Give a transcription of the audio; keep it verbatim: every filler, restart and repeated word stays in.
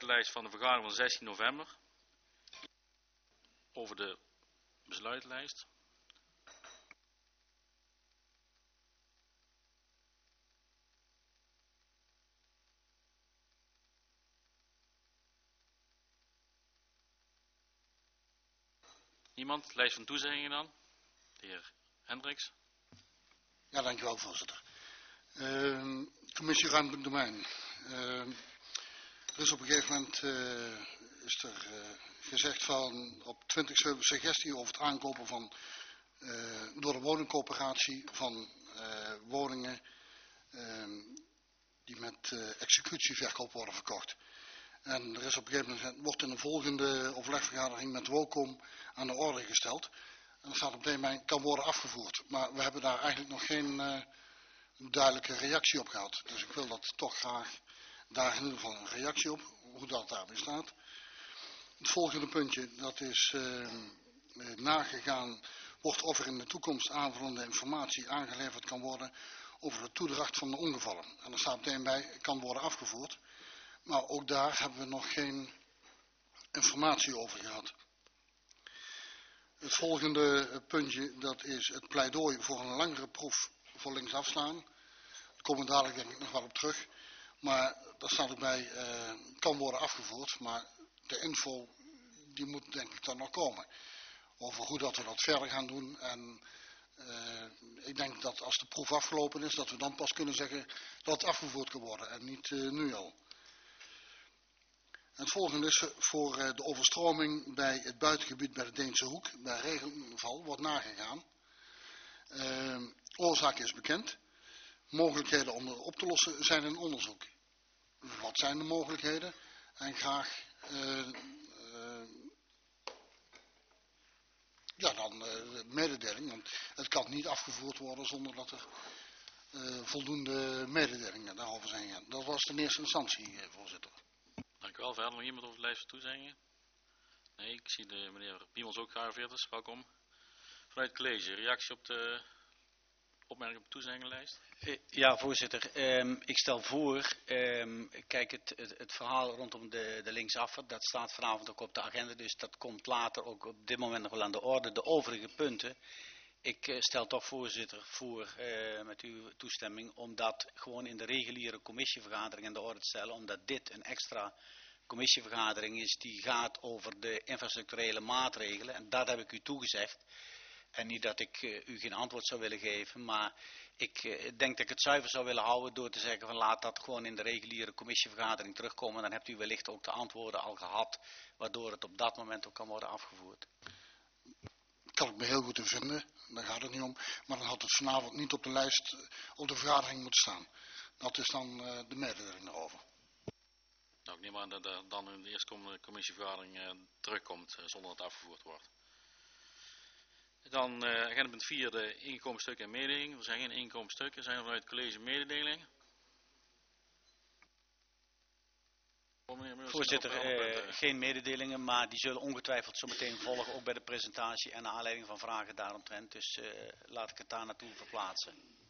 besluitenlijst van de vergadering van zestien november. Over de besluitenlijst. Niemand? Lijst van toezeggingen dan? De heer Hendricks. Ja, dankjewel voorzitter. Uh, commissie Ruimtelijk Domein. Uh, er is op een gegeven moment uh, is er uh, gezegd van op twintig suggestie over het aankopen van uh, door de woningcoöperatie van uh, woningen uh, die met uh, executieverkoop worden verkocht. En er is op een gegeven moment, wordt in een volgende overlegvergadering met WOCOM aan de orde gesteld. En dat staat op deze manier, kan worden afgevoerd. Maar we hebben daar eigenlijk nog geen uh, duidelijke reactie op gehad. Dus ik wil dat toch graag, daar in ieder geval een reactie op, hoe dat daarbij staat. Het volgende puntje, dat is uh, nagegaan, wordt of er in de toekomst aanvullende informatie aangeleverd kan worden over de toedracht van de ongevallen. En er staat meteen bij, kan worden afgevoerd. Maar ook daar hebben we nog geen informatie over gehad. Het volgende puntje, dat is het pleidooi voor een langere proef voor linksafslaan. Daar komen we dadelijk denk ik nog wel op terug. Maar daar staat ook bij, uh, kan worden afgevoerd. Maar de info, die moet denk ik dan nog komen. Over hoe dat we dat verder gaan doen. En uh, ik denk dat als de proef afgelopen is, dat we dan pas kunnen zeggen dat het afgevoerd kan worden. En niet uh, nu al. Het volgende is voor de overstroming bij het buitengebied bij de Deense Hoek, bij regenval, wordt nagegaan. Uh, oorzaak is bekend. Mogelijkheden om het op te lossen zijn in onderzoek. Wat zijn de mogelijkheden? En graag uh, uh, ja, dan uh, mededeling, want het kan niet afgevoerd worden zonder dat er uh, voldoende mededelingen daarover zijn. Dat was in eerste instantie, voorzitter. Dank u wel. Verder nog iemand over de lijst van toezeggingen? Nee, ik zie de meneer Piemels ook gearriveerd is. Welkom. Vanuit het college, reactie op de opmerking op de toezeggingenlijst? Ja, voorzitter. Um, ik stel voor, um, kijk, het, het, het verhaal rondom de, de linksaffer, dat staat vanavond ook op de agenda, dus dat komt later ook op dit moment nog wel aan de orde. De overige punten, ik uh, stel toch voorzitter voor, uh, met uw toestemming, om dat gewoon in de reguliere commissievergadering aan de orde te stellen, omdat dit een extra commissievergadering is die gaat over de infrastructurele maatregelen, en dat heb ik u toegezegd. En niet dat ik uh, u geen antwoord zou willen geven, maar ik uh, denk dat ik het zuiver zou willen houden door te zeggen van laat dat gewoon in de reguliere commissievergadering terugkomen. Dan hebt u wellicht ook de antwoorden al gehad, waardoor het op dat moment ook kan worden afgevoerd. Kan ik me heel goed in vinden, daar gaat het niet om. Maar dan had het vanavond niet op de lijst, op de vergadering moeten staan. Dat is dan uh, de mededeling daarover. Nou, ik neem aan dat er dan in de eerstkomende commissievergadering uh, terugkomt uh, zonder dat het afgevoerd wordt. Dan uh, agenda punt vier, de ingekomen stukken en mededelingen. Er zijn geen ingekomen stukken, er zijn vanuit het college mededelingen. Voorzitter, uh, geen mededelingen, maar die zullen ongetwijfeld zo meteen volgen, ook bij de presentatie en naar aanleiding van vragen daaromtrent. Dus uh, laat ik het daar naartoe verplaatsen.